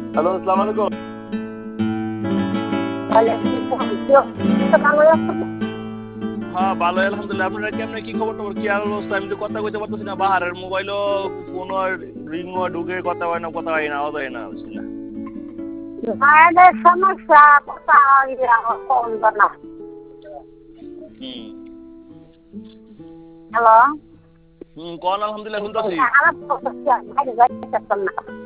Hello, আসসালামু আলাইকুম। হ্যাঁ, ভালোই আলহামদুলিল্লাহ। আপনারা কেমনে, কি খবর টবর, কি আর অবস্থা? আমি তো কথা কইতে পারতেছি না, বাহারের মোবাইলও কোনো রিংও ঢুকে কথা হয় না, কথা হয় না, আওয়াজ হয় না, বুঝছি না। মায়েদের সমস্যা কোথাও কমবে না। হুম হ্যালো, হুম, কোন আলহামদুলিল্লাহ শুনতেছি। খারাপ বাইরে যাইতেছেন না।